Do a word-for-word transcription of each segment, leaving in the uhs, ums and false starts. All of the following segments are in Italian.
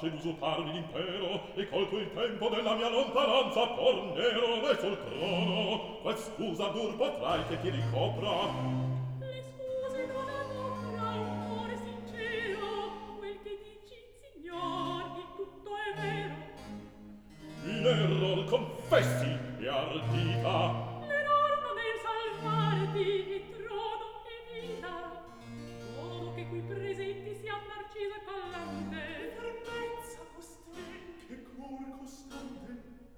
piace d'usurparmi l'impero, e colto il tempo della mia lontananza tornerò verso il trono. Qual scusa dur potrai che ti ricopra? Le scuse non adopra un cuore sincero, quel che dici, signor, il tutto è vero. L'error confessi e ardita. L'error non è il salvarti e trono e vita. Modo che qui presenti sia Narcisa e Pallante. Che fermezza costei, che cor costante.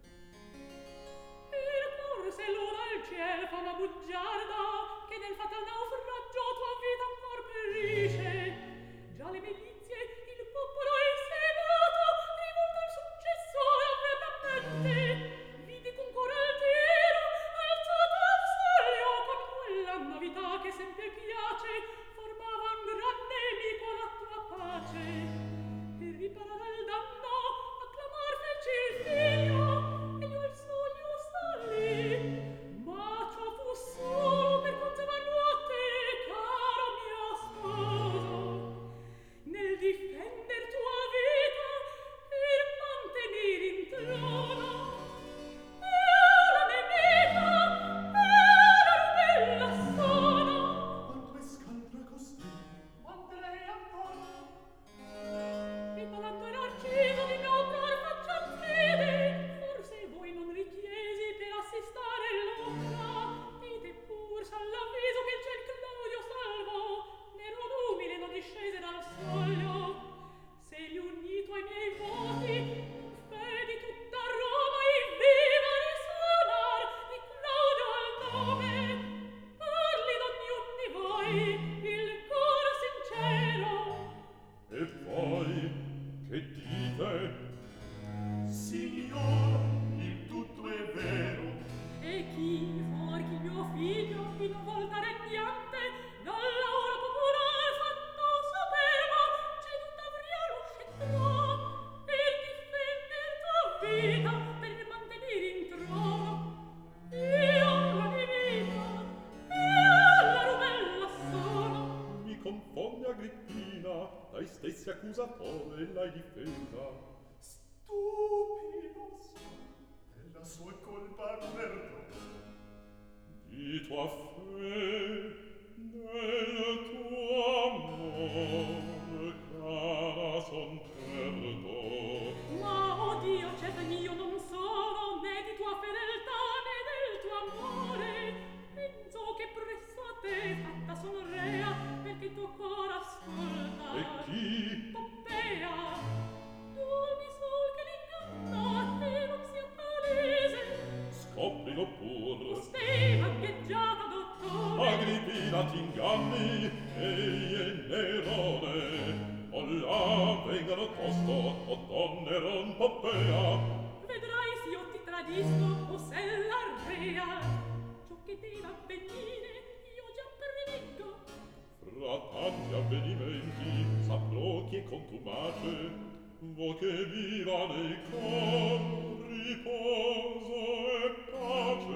Il cor se loda il ciel fa una bugiarda, che nel fatal naufragio tua vita ancor perisce. Già le milizie, il popolo e il senato rivolta al successore avveramente. Vidi con cor altiero alzato al soglio con quella novità che sempre piace, formava un gran nemico alla tua pace. Per riparare al danno acclamar feci il figlio, e io al sogno salì. Ma ciò fu solo per conservarlo a te, caro mio sposo, nel difender tua vita per mantenere in trono. E ora nemica, e ora rubella sono. Quanto è scandra costei? Quante lei ancora? E palante Narciso di mio cor faccia fede, forse voi non richiesi per assistare l'ombra. Dite pur s'all'avviso che il ciel Claudio salvò, nero d'umile non discese dal soglio. Se gli unito ai miei voti, in fede tutta Roma il viva risuonar di Claudio al nome. Parli d'ogniun di voi il cor sincero. E poi, che dite? Signor, il tutto è vero. E chi for che mio figlio in volta regnante dalla ora popolare fatto sapeva ceduta vria lo scetrò per difender tua vita per mantenere in trono. Io la divina e la rubella sono. Mi confonde Agrippina, dai stessi accusatori l'hai difesa. Stupido son, della sua colpa perdono. Di tua fe, del tuo amor, cara son perdo. Ma, oh Dio, certo io non sono né di tua fedeltà né del tuo amore. Penso che presso a te fatta son rea, perché il tuo cor ascolta. E chi? Poppea, tu mi sol che l'inganno a te non sia palese. Scoprilo pur. Costei vagheggiata, dottore. Agrippina t'inganni, ei e Nerone. O là vengano tosto, o donneron Poppea. Vedrai s'io ti tradisco o se la rea. Ciò che deve avvenire io già prevengo. Fra tanti avvenimenti saprò chi è contumace. Vo che viva nei cor riposo e pace.